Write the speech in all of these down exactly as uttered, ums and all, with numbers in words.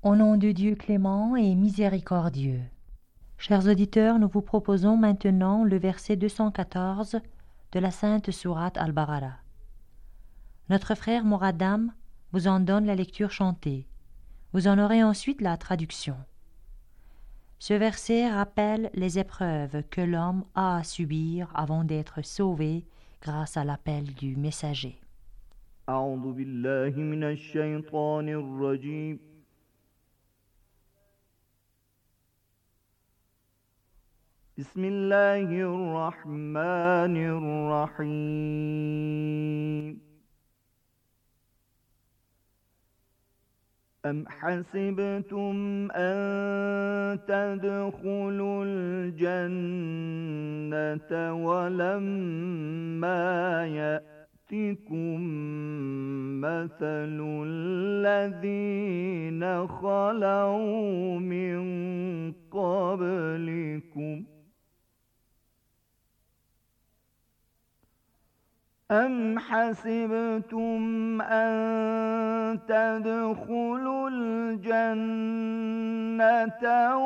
Au nom de Dieu clément et miséricordieux. Chers auditeurs, nous vous proposons maintenant le verset deux cent quatorze de la Sainte Sourate Al-Baqara. Notre frère Moradam vous en donne la lecture chantée. Vous en aurez ensuite la traduction. Ce verset rappelle les épreuves que l'homme a à subir avant d'être sauvé grâce à l'appel du messager. أعوذ بالله من الشيطان الرجيم بسم الله الرحمن الرحيم أم حسبتم أن تدخلوا الجنة ولما يأتكم مثل الذين خلوا من قبلكم أم حسبتم أن تدخلوا الجنة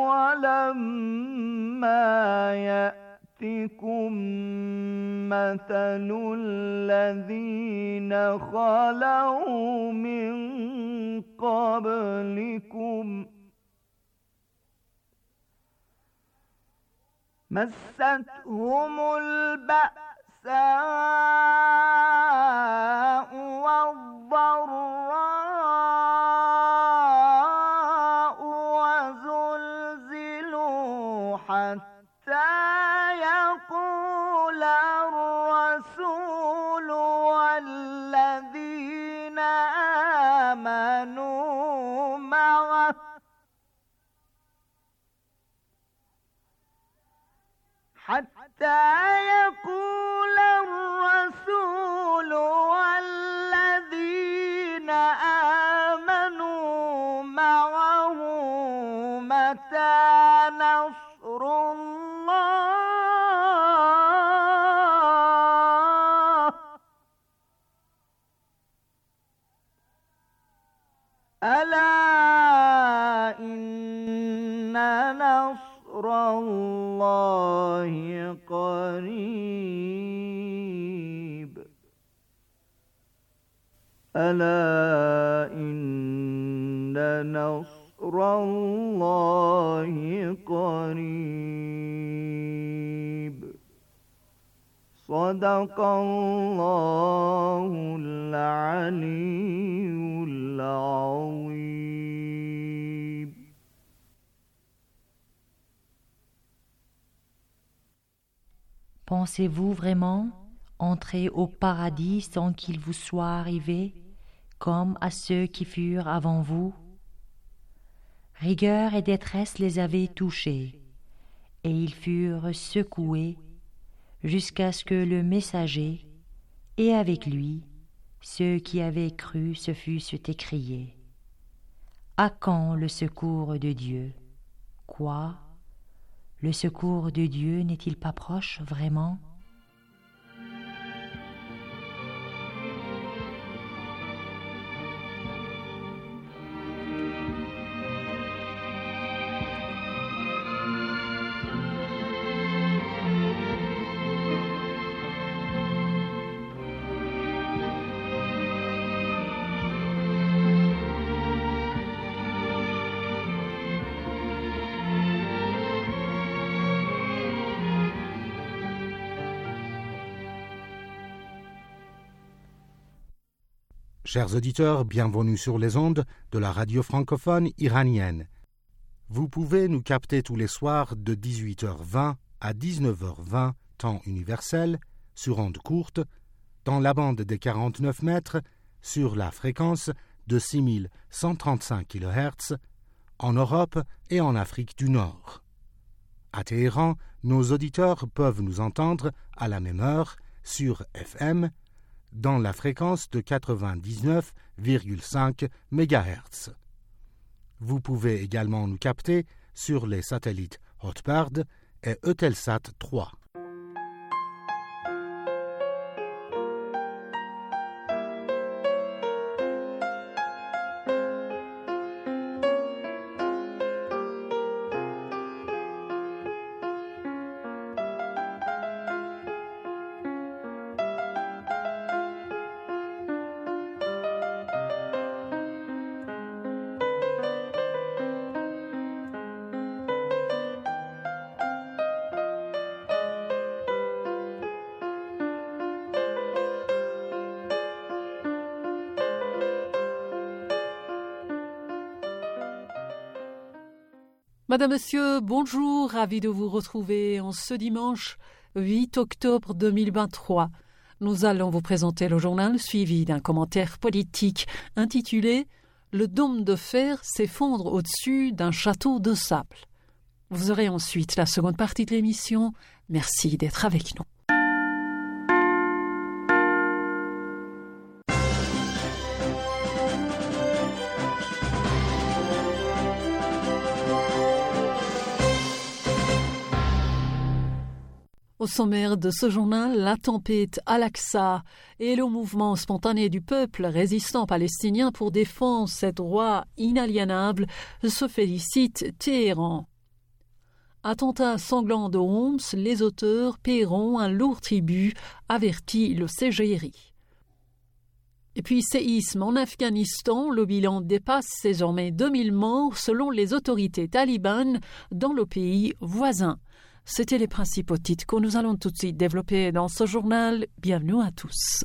ولما يأتكم مثل الذين خلوا من قبلكم مستهم البأساء والضراء وزلزلوا حتى يقول الرسول والذين آمنوا معه حتى يقول الرسول والذين آمنوا معه متى نصر الله ألا إن نصر الله قريب ألا إن نصر الله قريب صدق الله العلي العظيم. Pensez-vous vraiment entrer au paradis sans qu'il vous soit arrivé, comme à ceux qui furent avant vous? Rigueur et détresse les avaient touchés, et ils furent secoués jusqu'à ce que le messager, et avec lui, ceux qui avaient cru se fussent écriés. À quand le secours de Dieu? Quoi? Le secours de Dieu n'est-il pas proche vraiment? Chers auditeurs, bienvenue sur les ondes de la radio francophone iranienne. Vous pouvez nous capter tous les soirs de dix-huit heures vingt à dix-neuf heures vingt, temps universel, sur ondes courtes, dans la bande des quarante-neuf mètres, sur la fréquence de six mille cent trente-cinq kilohertz, en Europe et en Afrique du Nord. À Téhéran, nos auditeurs peuvent nous entendre à la même heure sur F M, dans la fréquence de quatre-vingt-dix-neuf virgule cinq mégahertz. Vous pouvez également nous capter sur les satellites Hotbird et Eutelsat trois. Madame, Monsieur, bonjour, ravi de vous retrouver en ce dimanche huit octobre deux mille vingt-trois. Nous allons vous présenter le journal suivi d'un commentaire politique intitulé « Le dôme de fer s'effondre au-dessus d'un château de sable ». Vous aurez ensuite la seconde partie de l'émission. Merci d'être avec nous. Au sommaire de ce journal, la tempête Al-Aqsa et le mouvement spontané du peuple résistant palestinien pour défendre ses droits inaliénables se félicite Téhéran. Attentat sanglant de Homs, les auteurs paieront un lourd tribut, avertit le C G R I. Et puis séisme en Afghanistan, le bilan dépasse désormais deux mille morts selon les autorités talibanes dans le pays voisin. C'étaient les principaux titres que nous allons tout de suite développer dans ce journal. Bienvenue à tous.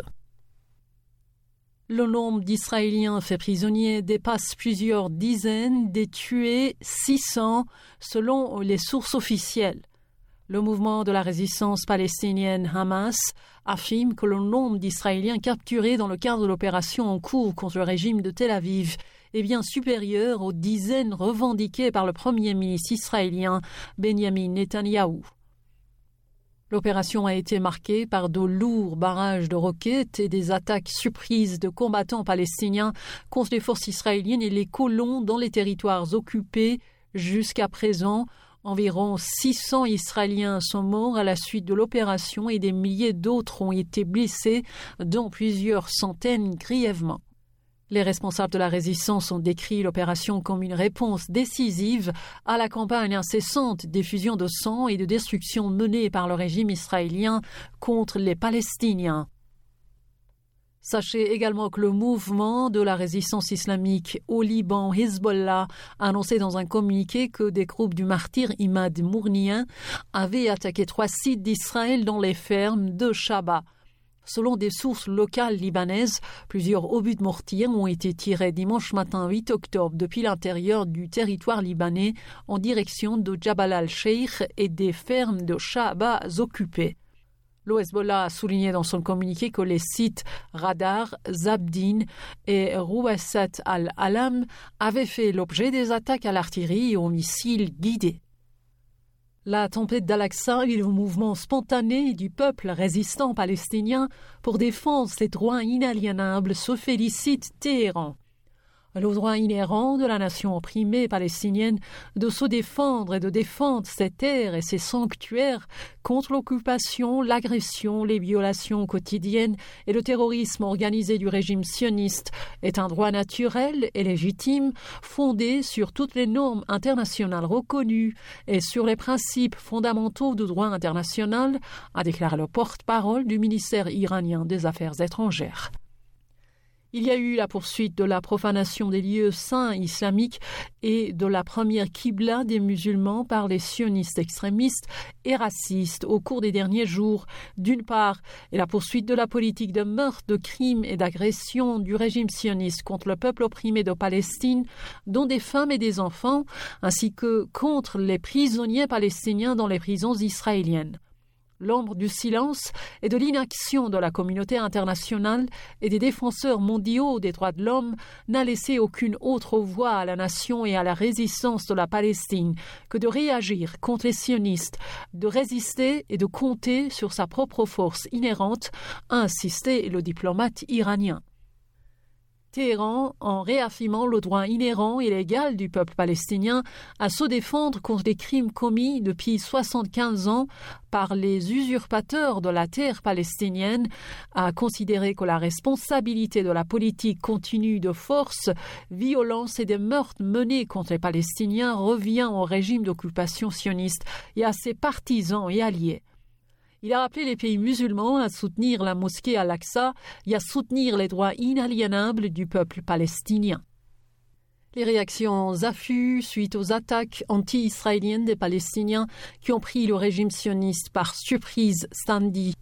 Le nombre d'Israéliens faits prisonniers dépasse plusieurs dizaines, des tués six cents selon les sources officielles. Le mouvement de la résistance palestinienne Hamas affirme que le nombre d'Israéliens capturés dans le cadre de l'opération en cours contre le régime de Tel Aviv est bien supérieur aux dizaines revendiquées par le premier ministre israélien Benjamin Netanyahou. L'opération a été marquée par de lourds barrages de roquettes et des attaques surprises de combattants palestiniens contre les forces israéliennes et les colons dans les territoires occupés. Jusqu'à présent, environ six cents Israéliens sont morts à la suite de l'opération et des milliers d'autres ont été blessés, dont plusieurs centaines grièvement. Les responsables de la résistance ont décrit l'opération comme une réponse décisive à la campagne incessante d'effusion de sang et de destruction menée par le régime israélien contre les Palestiniens. Sachez également que le mouvement de la résistance islamique au Liban, Hezbollah, a annoncé dans un communiqué que des groupes du martyr Imad Mournien avaient attaqué trois sites d'Israël dans les fermes de Shaba. Selon des sources locales libanaises, plusieurs obus de mortier ont été tirés dimanche matin huit octobre depuis l'intérieur du territoire libanais en direction de Jabal al-Sheikh et des fermes de Shaba occupées. Le Hezbollah a souligné dans son communiqué que les sites Radar, Zabdin et Rouassat al-Alam avaient fait l'objet des attaques à l'artillerie et aux missiles guidés. La tempête d'Al-Aqsa et le mouvement spontané du peuple résistant palestinien pour défendre ses droits inaliénables se félicitent Téhéran. Le droit inhérent de la nation opprimée palestinienne de se défendre et de défendre ses terres et ses sanctuaires contre l'occupation, l'agression, les violations quotidiennes et le terrorisme organisé du régime sioniste est un droit naturel et légitime fondé sur toutes les normes internationales reconnues et sur les principes fondamentaux du droit international, a déclaré le porte-parole du ministère iranien des Affaires étrangères. Il y a eu la poursuite de la profanation des lieux saints islamiques et de la première qibla des musulmans par les sionistes extrémistes et racistes au cours des derniers jours, d'une part, et la poursuite de la politique de meurtre, de crimes et d'agressions du régime sioniste contre le peuple opprimé de Palestine, dont des femmes et des enfants, ainsi que contre les prisonniers palestiniens dans les prisons israéliennes. L'ombre du silence et de l'inaction de la communauté internationale et des défenseurs mondiaux des droits de l'homme n'a laissé aucune autre voie à la nation et à la résistance de la Palestine que de réagir contre les sionistes, de résister et de compter sur sa propre force inhérente, a insisté le diplomate iranien. Téhéran, en réaffirmant le droit inhérent et légal du peuple palestinien à se défendre contre les crimes commis depuis soixante-quinze ans par les usurpateurs de la terre palestinienne, a considéré que la responsabilité de la politique continue de force, violence et des meurtres menés contre les Palestiniens revient au régime d'occupation sioniste et à ses partisans et alliés. Il a appelé les pays musulmans à soutenir la mosquée Al-Aqsa et à soutenir les droits inaliénables du peuple palestinien. Les réactions affluent suite aux attaques anti-israéliennes des Palestiniens qui ont pris le régime sioniste par surprise samedi.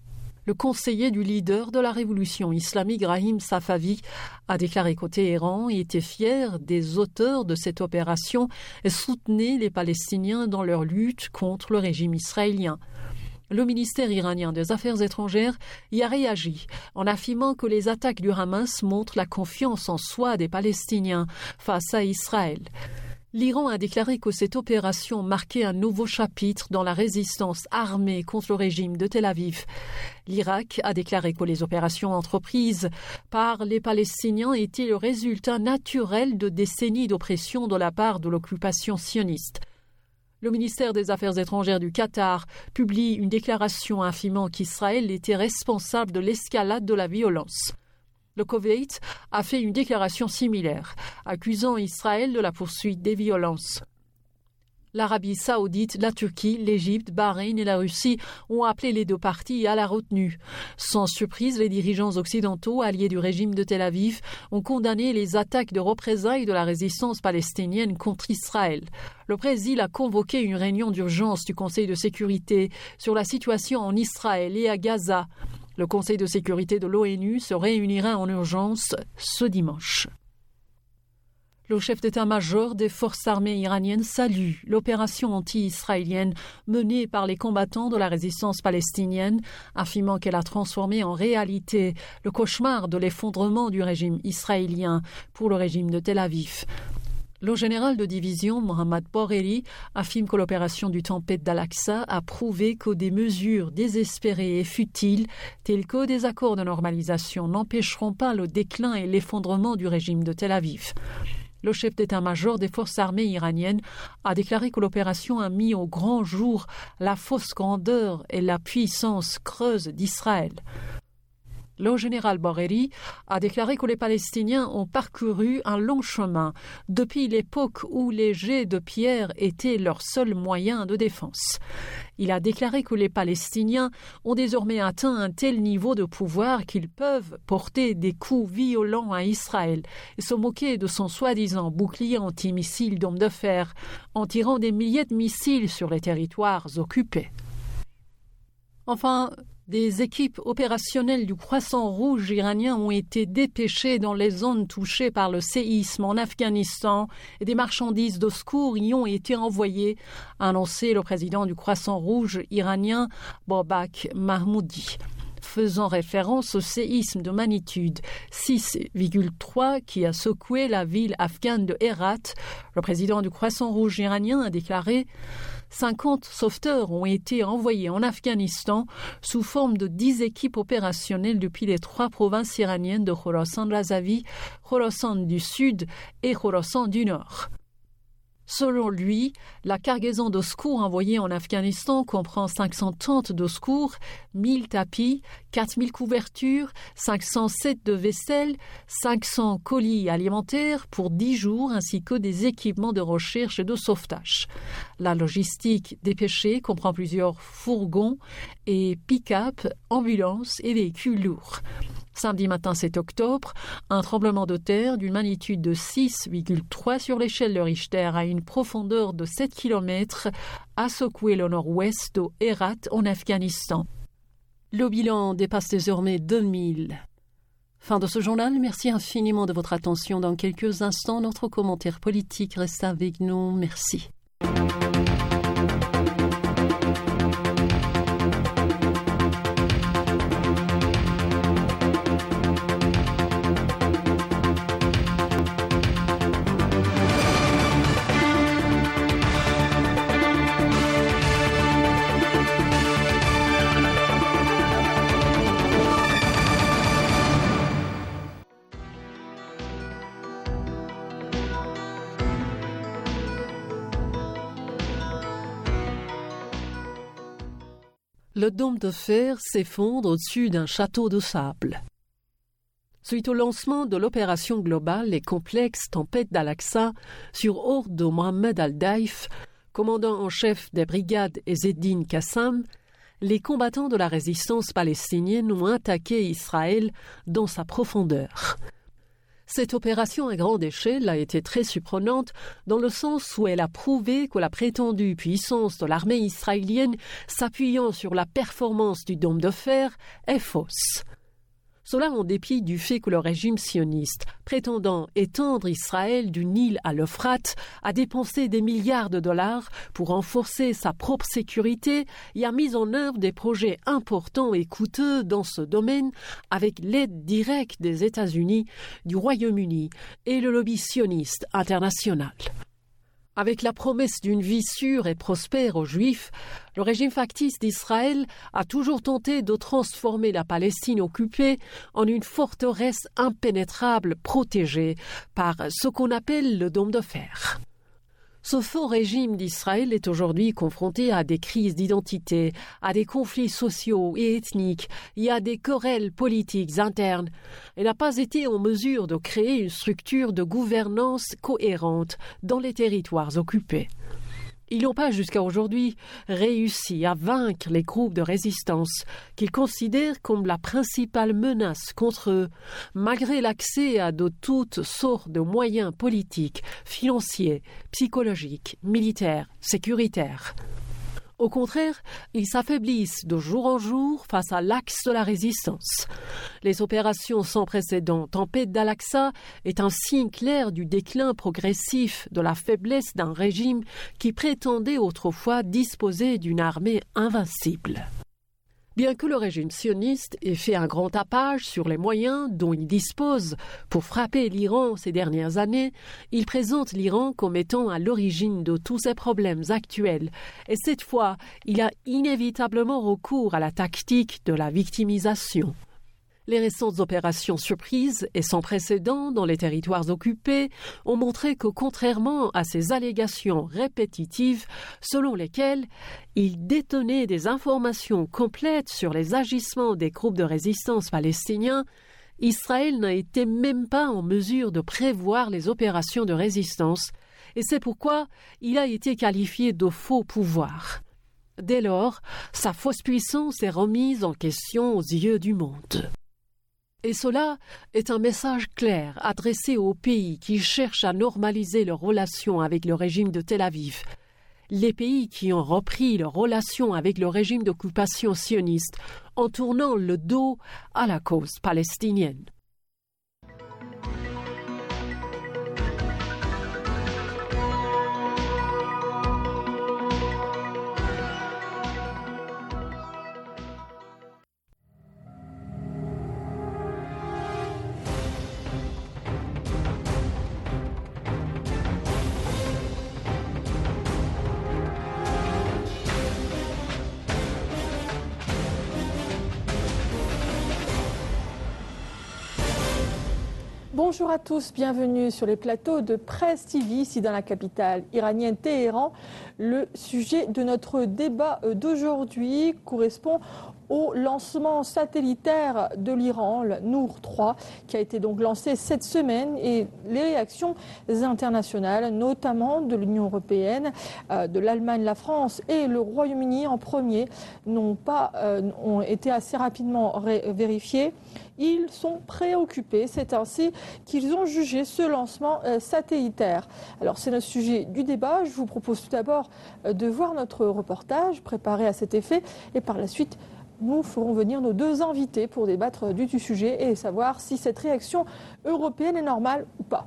Le conseiller du leader de la révolution islamique, Rahim Safavi, a déclaré qu'au Téhéran était fier des auteurs de cette opération et soutenait les Palestiniens dans leur lutte contre le régime israélien. Le ministère iranien des Affaires étrangères y a réagi en affirmant que les attaques du Hamas montrent la confiance en soi des Palestiniens face à Israël. L'Iran a déclaré que cette opération marquait un nouveau chapitre dans la résistance armée contre le régime de Tel Aviv. L'Irak a déclaré que les opérations entreprises par les Palestiniens étaient le résultat naturel de décennies d'oppression de la part de l'occupation sioniste. Le ministère des Affaires étrangères du Qatar publie une déclaration affirmant qu'Israël était responsable de l'escalade de la violence. Le Koweït a fait une déclaration similaire, accusant Israël de la poursuite des violences. L'Arabie saoudite, la Turquie, l'Égypte, Bahreïn et la Russie ont appelé les deux parties à la retenue. Sans surprise, les dirigeants occidentaux, alliés du régime de Tel Aviv, ont condamné les attaques de représailles de la résistance palestinienne contre Israël. Le Brésil a convoqué une réunion d'urgence du Conseil de sécurité sur la situation en Israël et à Gaza. Le Conseil de sécurité de l'ONU se réunira en urgence ce dimanche. Le chef d'état-major des forces armées iraniennes salue l'opération anti-israélienne menée par les combattants de la résistance palestinienne, affirmant qu'elle a transformé en réalité le cauchemar de l'effondrement du régime israélien pour le régime de Tel Aviv. Le général de division Mohammad Bogheri affirme que l'opération du Tempête d'Al-Aqsa a prouvé que des mesures désespérées et futiles, telles que des accords de normalisation, n'empêcheront pas le déclin et l'effondrement du régime de Tel Aviv. Le chef d'état-major des forces armées iraniennes a déclaré que l'opération a mis au grand jour la fausse grandeur et la puissance creuse d'Israël. Le général Bogheri a déclaré que les Palestiniens ont parcouru un long chemin depuis l'époque où les jets de pierre étaient leur seul moyen de défense. Il a déclaré que les Palestiniens ont désormais atteint un tel niveau de pouvoir qu'ils peuvent porter des coups violents à Israël et se moquer de son soi-disant bouclier antimissile d'hommes de fer en tirant des milliers de missiles sur les territoires occupés. Enfin, des équipes opérationnelles du Croissant Rouge iranien ont été dépêchées dans les zones touchées par le séisme en Afghanistan et des marchandises de secours y ont été envoyées, a annoncé le président du Croissant Rouge iranien, Babak Mahmoudi. Faisant référence au séisme de magnitude six virgule trois qui a secoué la ville afghane de Herat, le président du Croissant Rouge iranien a déclaré « cinquante sauveteurs ont été envoyés en Afghanistan sous forme de dix équipes opérationnelles depuis les trois provinces iraniennes de Khorasan-Razavi, Khorasan du Sud et Khorasan du Nord ». Selon lui, la cargaison de secours envoyée en Afghanistan comprend cinq cents tentes de secours, mille tapis, quatre mille couvertures, cinq cents sets de vaisselle, cinq cents colis alimentaires pour dix jours ainsi que des équipements de recherche et de sauvetage. La logistique dépêchée comprend plusieurs fourgons et pick-up, ambulances et véhicules lourds. Samedi matin sept octobre, un tremblement de terre d'une magnitude de six virgule trois sur l'échelle de Richter à une profondeur de sept kilomètres a secoué le nord-ouest de Herat en Afghanistan. Le bilan dépasse désormais deux mille. Fin de ce journal, merci infiniment de votre attention. Dans quelques instants, notre commentaire politique reste avec nous. Merci. Le dôme de fer s'effondre au-dessus d'un château de sable. Suite au lancement de l'opération globale et complexe Tempête d'Al-Aqsa sur ordre de Mohamed Al-Daif, commandant en chef des brigades Ezzeddine Qassam, les combattants de la résistance palestinienne ont attaqué Israël dans sa profondeur. Cette opération à grande échelle a été très surprenante dans le sens où elle a prouvé que la prétendue puissance de l'armée israélienne s'appuyant sur la performance du dôme de fer est fausse. Cela en dépit du fait que le régime sioniste, prétendant étendre Israël du Nil à l'Euphrate, a dépensé des milliards de dollars pour renforcer sa propre sécurité et a mis en œuvre des projets importants et coûteux dans ce domaine avec l'aide directe des États-Unis, du Royaume-Uni et le lobby sioniste international. Avec la promesse d'une vie sûre et prospère aux Juifs, le régime factice d'Israël a toujours tenté de transformer la Palestine occupée en une forteresse impénétrable protégée par ce qu'on appelle le dôme de fer. Ce faux régime d'Israël est aujourd'hui confronté à des crises d'identité, à des conflits sociaux et ethniques et à des querelles politiques internes et n'a pas été en mesure de créer une structure de gouvernance cohérente dans les territoires occupés. Ils n'ont pas jusqu'à aujourd'hui réussi à vaincre les groupes de résistance qu'ils considèrent comme la principale menace contre eux, malgré l'accès à de toutes sortes de moyens politiques, financiers, psychologiques, militaires, sécuritaires. Au contraire, ils s'affaiblissent de jour en jour face à l'axe de la résistance. Les opérations sans précédent Tempête d'Al-Aqsa est un signe clair du déclin progressif de la faiblesse d'un régime qui prétendait autrefois disposer d'une armée invincible. Bien que le régime sioniste ait fait un grand tapage sur les moyens dont il dispose pour frapper l'Iran ces dernières années, il présente l'Iran comme étant à l'origine de tous ces problèmes actuels. Et cette fois, il a inévitablement recours à la tactique de la victimisation. Les récentes opérations surprises et sans précédent dans les territoires occupés ont montré que, contrairement à ces allégations répétitives selon lesquelles il détenait des informations complètes sur les agissements des groupes de résistance palestiniens, Israël n'a été même pas en mesure de prévoir les opérations de résistance, et c'est pourquoi il a été qualifié de faux pouvoir. Dès lors, sa fausse puissance est remise en question aux yeux du monde. Et cela est un message clair adressé aux pays qui cherchent à normaliser leurs relations avec le régime de Tel Aviv. Les pays qui ont repris leurs relations avec le régime d'occupation sioniste en tournant le dos à la cause palestinienne. Bonjour à tous, bienvenue sur les plateaux de Presse T V, ici dans la capitale iranienne Téhéran. Le sujet de notre débat d'aujourd'hui correspond au lancement satellitaire de l'Iran, le Nour trois, qui a été donc lancé cette semaine, et les réactions internationales, notamment de l'Union européenne, de l'Allemagne, la France et le Royaume-Uni en premier, n'ont pas euh, ont été assez rapidement vérifiées. Ils sont préoccupés, c'est ainsi qu'ils ont jugé ce lancement euh, satellitaire. Alors c'est notre sujet du débat. Je vous propose tout d'abord euh, de voir notre reportage préparé à cet effet, et par la suite nous ferons venir nos deux invités pour débattre du, du sujet et savoir si cette réaction européenne est normale ou pas.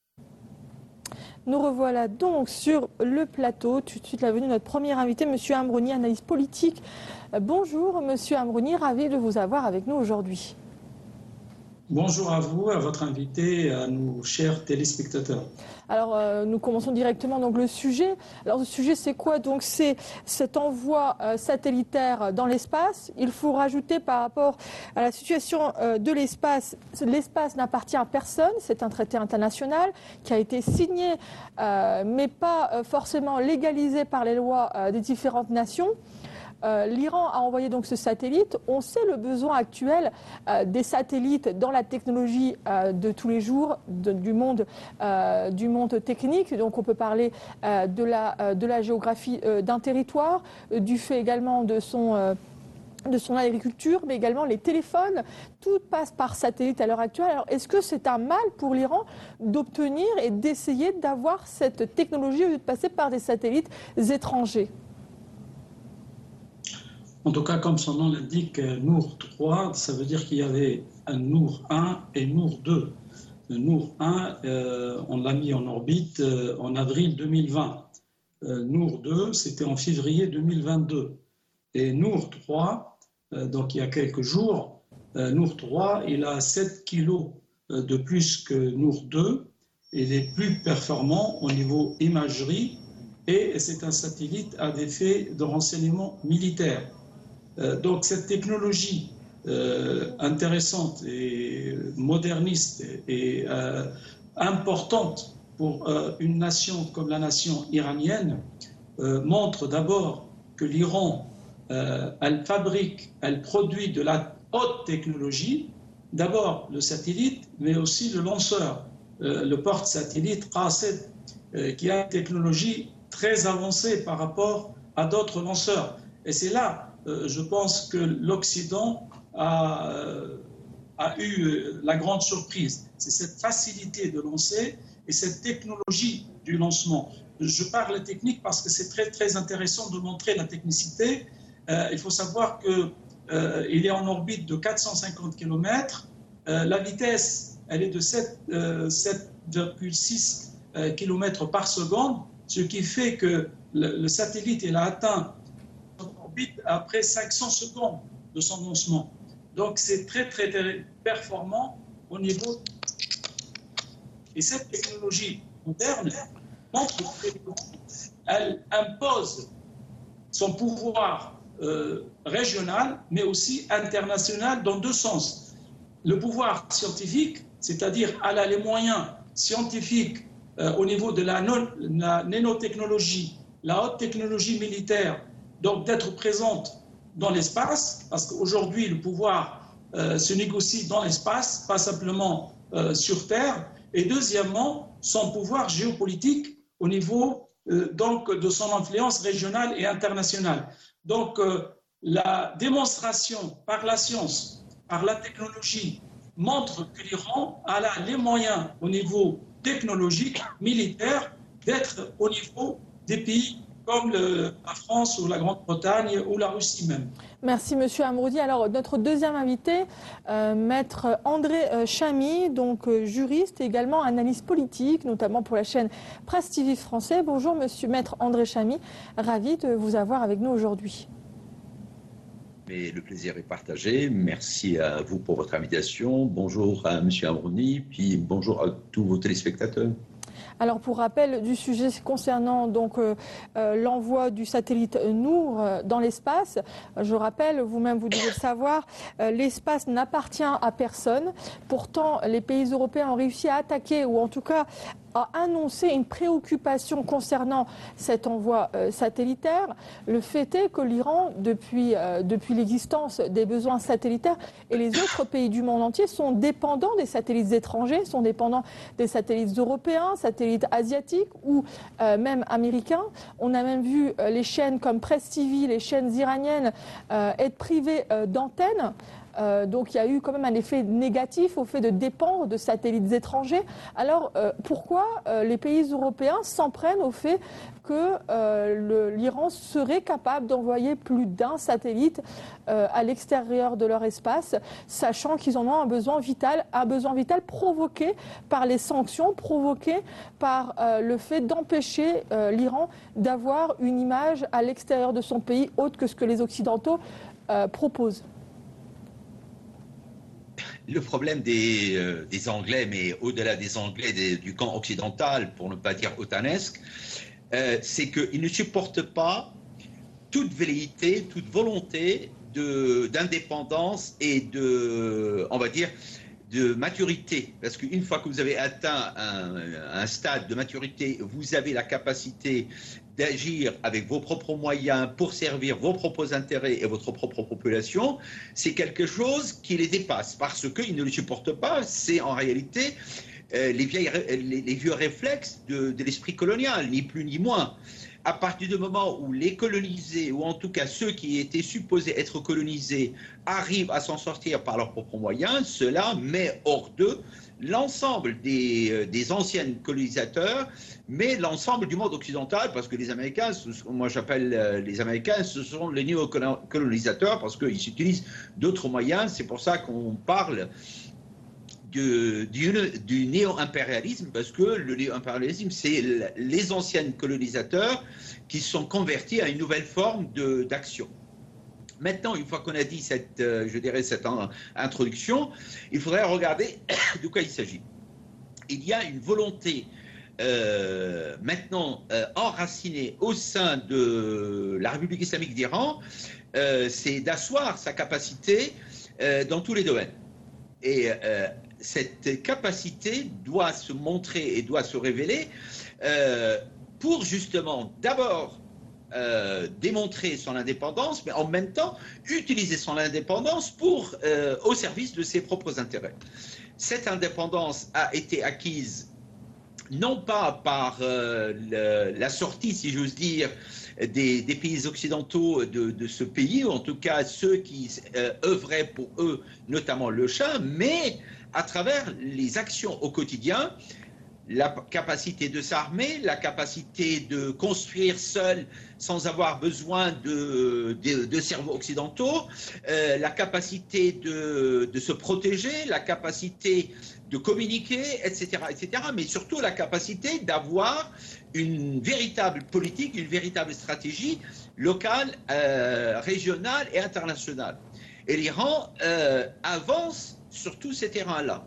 Nous revoilà donc sur le plateau. Tout de suite la venue de notre premier invité, M. Amrouni, analyste politique. Bonjour M. Amrouni, ravi de vous avoir avec nous aujourd'hui. Bonjour à vous, à votre invité et à nos chers téléspectateurs. Alors euh, nous commençons directement donc le sujet. Alors le sujet c'est quoi? Donc c'est cet envoi euh, satellitaire dans l'espace. Il faut rajouter par rapport à la situation euh, de l'espace, l'espace n'appartient à personne. C'est un traité international qui a été signé euh, mais pas euh, forcément légalisé par les lois euh, des différentes nations. Euh, L'Iran a envoyé donc ce satellite. On sait le besoin actuel euh, des satellites dans la technologie euh, de tous les jours, de, du, monde, euh, du monde technique. Donc on peut parler euh, de, la, euh, de la géographie euh, d'un territoire, euh, du fait également de son... Euh, de son agriculture, mais également les téléphones. Tout passe par satellite à l'heure actuelle. Alors, est-ce que c'est un mal pour l'Iran d'obtenir et d'essayer d'avoir cette technologie au lieu de passer par des satellites étrangers? En tout cas, comme son nom l'indique, Nour trois, ça veut dire qu'il y avait un Nour un et Nour deux. Le Nour un, euh, on l'a mis en orbite euh, en avril deux mille vingt. Euh, Nour deux, c'était en février deux mille vingt-deux. Et Nour trois, euh, donc il y a quelques jours, euh, Nour trois, il a sept kilos euh, de plus que Nour deux. Il est plus performant au niveau imagerie et c'est un satellite à des faits de renseignement militaire. Euh, donc cette technologie euh, intéressante et moderniste et, et euh, importante pour euh, une nation comme la nation iranienne euh, montre d'abord que l'Iran, euh, elle fabrique, elle produit de la haute technologie, d'abord le satellite, mais aussi le lanceur, euh, le porte-satellite Qased, euh, qui a une technologie très avancée par rapport à d'autres lanceurs. Et c'est là, euh, je pense que l'Occident a, euh, a eu la grande surprise. C'est cette facilité de lancer et cette technologie du lancement. Je parle technique parce que c'est très, très intéressant de montrer la technicité. Euh, il faut savoir qu'il euh, est en orbite de quatre cent cinquante kilomètres. Euh, la vitesse, elle est de sept virgule six euh, kilomètres par seconde, ce qui fait que le, le satellite il a atteint son orbite après cinq cents secondes de son lancement. Donc c'est très, très, très performant au niveau. Et cette technologie moderne montre qu'elle impose son pouvoir euh, régional, mais aussi international dans deux sens. Le pouvoir scientifique, c'est-à-dire elle a les moyens scientifiques euh, au niveau de la, non, la nanotechnologie, la haute technologie militaire, donc d'être présente dans l'espace, parce qu'aujourd'hui le pouvoir euh, se négocie dans l'espace, pas simplement euh, sur Terre. Et deuxièmement, son pouvoir géopolitique au niveau euh, donc, de son influence régionale et internationale. Donc euh, la démonstration par la science, par la technologie, montre que l'Iran a là les moyens au niveau technologique, militaire, d'être au niveau des pays comme le, la France ou la Grande-Bretagne ou la Russie même. Merci Monsieur Amroudi. Alors notre deuxième invité, euh, Maître André euh, Chamy, donc euh, juriste et également analyste politique, notamment pour la chaîne Presse T V français. Bonjour Monsieur Maître André Chamy, ravi de vous avoir avec nous aujourd'hui. Mais le plaisir est partagé. Merci à vous pour votre invitation. Bonjour à Monsieur Amroudi, puis bonjour à tous vos téléspectateurs. Alors pour rappel du sujet concernant donc euh, euh, l'envoi du satellite Nour euh, dans l'espace, je rappelle, vous-même vous devez le savoir, euh, l'espace n'appartient à personne. Pourtant, les pays européens ont réussi à attaquer, ou en tout cas a annoncé une préoccupation concernant cet envoi euh, satellitaire. Le fait est que l'Iran, depuis, euh, depuis l'existence des besoins satellitaires, et les autres pays du monde entier sont dépendants des satellites étrangers, sont dépendants des satellites européens, satellites asiatiques ou euh, même américains. On a même vu euh, les chaînes comme Presse T V, les chaînes iraniennes euh, être privées euh, d'antennes. Euh, donc il y a eu quand même un effet négatif au fait de dépendre de satellites étrangers. Alors euh, pourquoi euh, les pays européens s'en prennent au fait que euh, l'Iran serait capable d'envoyer plus d'un satellite euh, à l'extérieur de leur espace, sachant qu'ils en ont un besoin vital, un besoin vital provoqué par les sanctions, provoqué par euh, le fait d'empêcher euh, l'Iran d'avoir une image à l'extérieur de son pays autre que ce que les Occidentaux euh, proposent? Le problème des, euh, des Anglais, mais au-delà des Anglais des, du camp occidental, pour ne pas dire otanesque, euh, c'est qu'ils ne supportent pas toute velléité, toute volonté d'indépendance et de, on va dire, de maturité. Parce qu'une fois que vous avez atteint un, un stade de maturité, vous avez la capacité d'agir avec vos propres moyens pour servir vos propres intérêts et votre propre population, c'est quelque chose qui les dépasse parce qu'ils ne le supportent pas. C'est en réalité euh, les, vieilles, les, les vieux réflexes de, de l'esprit colonial, ni plus ni moins. à partir du moment où les colonisés, ou en tout cas ceux qui étaient supposés être colonisés, arrivent à s'en sortir par leurs propres moyens, cela met hors d'eux l'ensemble des, des anciens colonisateurs, mais l'ensemble du monde occidental, parce que les Américains, moi j'appelle les Américains, ce sont les néocolonisateurs, parce qu'ils utilisent d'autres moyens. C'est pour ça qu'on parle du, du, du néo-impérialisme, parce que le néo-impérialisme, c'est les anciens colonisateurs qui sont convertis à une nouvelle forme d'action. Maintenant, une fois qu'on a dit cette, euh, je dirais cette introduction, il faudrait regarder de quoi il s'agit. Il y a une volonté euh, maintenant euh, enracinée au sein de la République islamique d'Iran, euh, c'est d'asseoir sa capacité euh, dans tous les domaines. Et euh, cette capacité doit se montrer et doit se révéler euh, pour justement d'abord Euh, démontrer son indépendance, mais en même temps utiliser son indépendance pour, euh, au service de ses propres intérêts. Cette indépendance a été acquise non pas par euh, le, la sortie, si j'ose dire, des, des pays occidentaux de, de ce pays, ou en tout cas ceux qui euh, œuvraient pour eux, notamment le Shah, mais à travers les actions au quotidien, la capacité de s'armer, la capacité de construire seul sans avoir besoin de, de, de cerveaux occidentaux, euh, la capacité de, de se protéger, la capacité de communiquer, et cetera, et cetera, mais surtout la capacité d'avoir une véritable politique, une véritable stratégie locale, euh, régionale et internationale. Et l'Iran euh, avance sur tous ces terrains-là.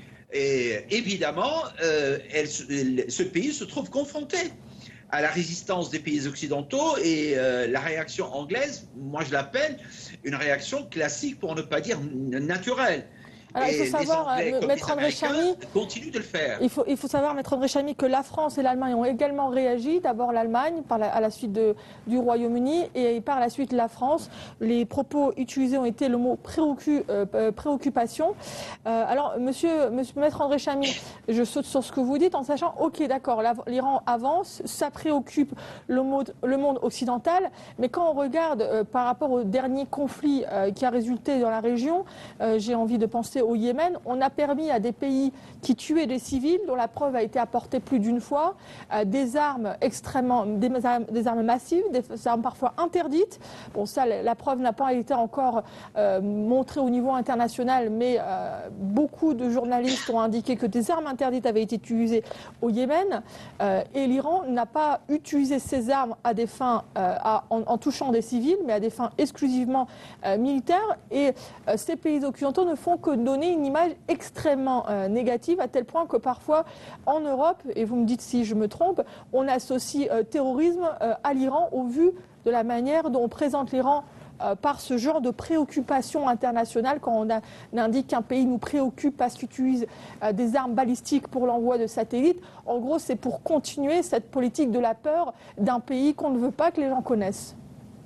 Et évidemment, euh, elle, ce pays se trouve confronté à la résistance des pays occidentaux et euh, la réaction anglaise, moi je l'appelle une réaction classique pour ne pas dire naturelle. Alors, il faut savoir, Anglais, Maître André Chamy, continue de le faire. Il faut, il faut savoir, Maître André Chamy, que la France et l'Allemagne ont également réagi. D'abord l'Allemagne, par la, à la suite de, du Royaume-Uni, et par la suite la France. Les propos utilisés ont été le mot préoccu, euh, préoccupation. Euh, alors, monsieur, monsieur Maître André Chamy, je saute sur ce que vous dites en sachant, ok, d'accord, l'Iran avance, ça préoccupe le monde, le monde occidental, mais quand on regarde euh, par rapport au dernier conflit euh, qui a résulté dans la région, euh, j'ai envie de penser au Yémen, on a permis à des pays qui tuaient des civils, dont la preuve a été apportée plus d'une fois, euh, des armes extrêmement, des armes, des armes massives, des armes parfois interdites. Bon, ça, la preuve n'a pas été encore euh, montrée au niveau international, mais euh, beaucoup de journalistes ont indiqué que des armes interdites avaient été utilisées au Yémen, euh, et l'Iran n'a pas utilisé ces armes à des fins, euh, à, en, en touchant des civils, mais à des fins exclusivement euh, militaires. Et euh, ces pays occidentaux ne font que donner une image extrêmement euh, négative, à tel point que parfois en Europe, et vous me dites si je me trompe, on associe euh, terrorisme euh, à l'Iran au vu de la manière dont on présente l'Iran euh, par ce genre de préoccupation internationale. Quand on, a, on indique qu'un pays nous préoccupe parce qu'il utilise euh, des armes balistiques pour l'envoi de satellites, en gros c'est pour continuer cette politique de la peur d'un pays qu'on ne veut pas que les gens connaissent.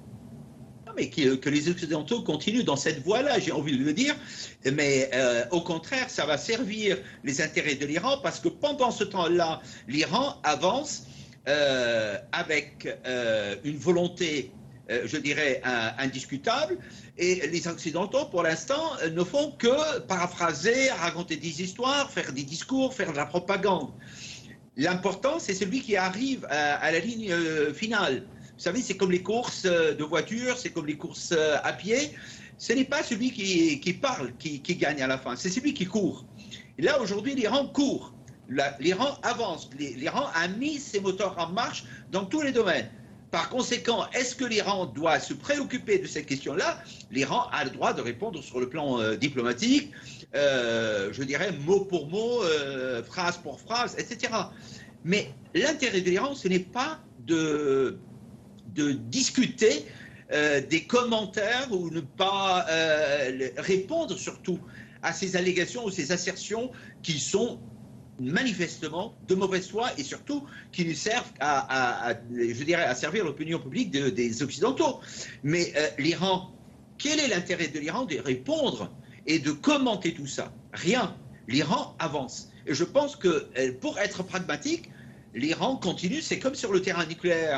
Mais que, que les Occidentaux continuent dans cette voie-là, j'ai envie de le dire, mais euh, au contraire, ça va servir les intérêts de l'Iran, parce que pendant ce temps-là, l'Iran avance euh, avec euh, une volonté, euh, je dirais, un, indiscutable, et les Occidentaux, pour l'instant, ne font que paraphraser, raconter des histoires, faire des discours, faire de la propagande. L'important, c'est celui qui arrive à, à la ligne euh, finale. Vous savez, c'est comme les courses de voitures, c'est comme les courses à pied. Ce n'est pas celui qui, qui parle qui, qui gagne à la fin, c'est celui qui court. Et là, aujourd'hui, l'Iran court. L'Iran avance. L'Iran a mis ses moteurs en marche dans tous les domaines. Par conséquent, est-ce que l'Iran doit se préoccuper de cette question-là? L'Iran a le droit de répondre sur le plan euh, diplomatique, euh, je dirais mot pour mot, euh, phrase pour phrase, et cetera. Mais l'intérêt de l'Iran, ce n'est pas de... de discuter euh, des commentaires ou ne pas euh, répondre surtout à ces allégations ou ces assertions qui sont manifestement de mauvaise foi et surtout qui ne servent à, à, à je dirais, à servir l'opinion publique de, des Occidentaux. Mais euh, l'Iran, quel est l'intérêt de l'Iran de répondre et de commenter tout ça? Rien. L'Iran avance. Et je pense que pour être pragmatique, l'Iran continue, c'est comme sur le terrain nucléaire.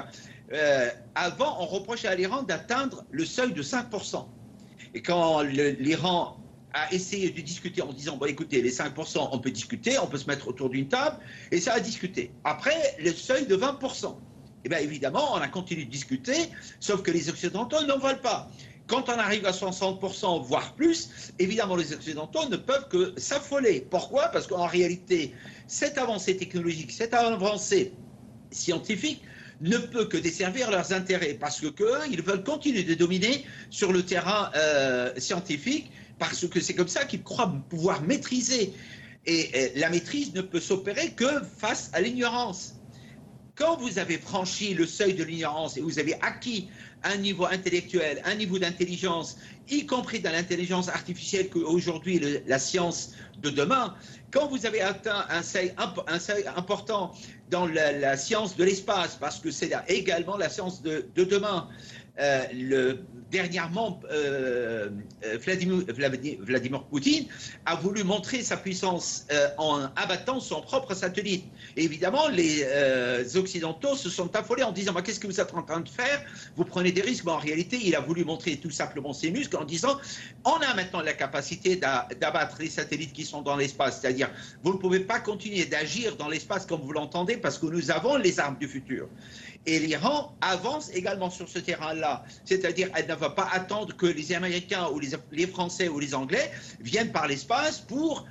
euh, avant, on reprochait à l'Iran d'atteindre le seuil de cinq pour cent. Et quand le, l'Iran a essayé de discuter en disant, bon écoutez, les cinq pour cent, on peut discuter, on peut se mettre autour d'une table, et ça a discuté. Après, le seuil de vingt pour cent. Eh bien évidemment, on a continué de discuter, sauf que les Occidentaux n'en veulent pas. Quand on arrive à soixante pour cent, voire plus, évidemment, les Occidentaux ne peuvent que s'affoler. Pourquoi? Parce qu'en réalité, cette avancée technologique, cette avancée scientifique ne peut que desservir leurs intérêts, parce que qu'eux, ils veulent continuer de dominer sur le terrain euh, scientifique, parce que c'est comme ça qu'ils croient pouvoir maîtriser. Et euh, la maîtrise ne peut s'opérer que face à l'ignorance. Quand vous avez franchi le seuil de l'ignorance et vous avez acquis un niveau intellectuel, un niveau d'intelligence, y compris dans l'intelligence artificielle qu'aujourd'hui le, la science de demain, quand vous avez atteint un seuil, un seuil important dans la, la science de l'espace, parce que c'est également la science de, de demain, euh, le, dernièrement, euh, Vladimir, Vladimir Poutine a voulu montrer sa puissance euh, en abattant son propre satellite. Et évidemment, les euh, Occidentaux se sont affolés en disant « Qu'est-ce que vous êtes en train de faire? Vous prenez des risques. » Mais en réalité, il a voulu montrer tout simplement ses muscles en disant « On a maintenant la capacité d'abattre les satellites qui sont dans l'espace. » C'est-à-dire, vous ne pouvez pas continuer d'agir dans l'espace comme vous l'entendez parce que nous avons les armes du futur. Et l'Iran avance également sur ce terrain-là. C'est-à-dire, elle ne va pas attendre que les Américains ou les, les Français ou les Anglais viennent par l'espace pour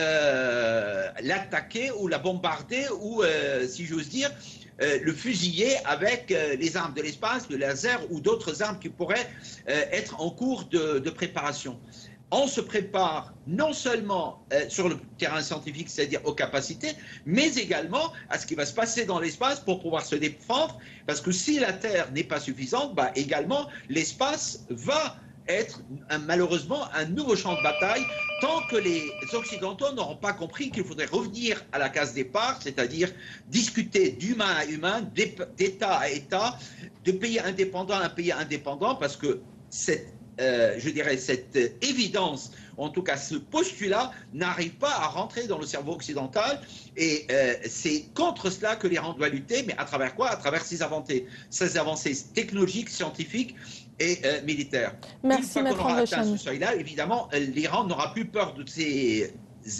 euh, l'attaquer ou la bombarder ou, euh, si j'ose dire, euh, le fusiller avec euh, les armes de l'espace, le laser ou d'autres armes qui pourraient euh, être en cours de, de préparation. On se prépare non seulement euh, sur le terrain scientifique, c'est-à-dire aux capacités, mais également à ce qui va se passer dans l'espace pour pouvoir se défendre, parce que si la Terre n'est pas suffisante, bah, également l'espace va être un, malheureusement un nouveau champ de bataille tant que les Occidentaux n'auront pas compris qu'il faudrait revenir à la case départ, c'est-à-dire discuter d'humain à humain, d'État à État, de pays indépendants à pays indépendants, parce que cette Euh, je dirais, cette euh, évidence, en tout cas ce postulat, n'arrive pas à rentrer dans le cerveau occidental et euh, c'est contre cela que l'Iran doit lutter, mais à travers quoi? À travers ses avancées, ses avancées technologiques, scientifiques et euh, militaires. Merci, Une fois qu'on aura atteint Rechani. ce seuil-là, évidemment, euh, l'Iran n'aura plus peur de ses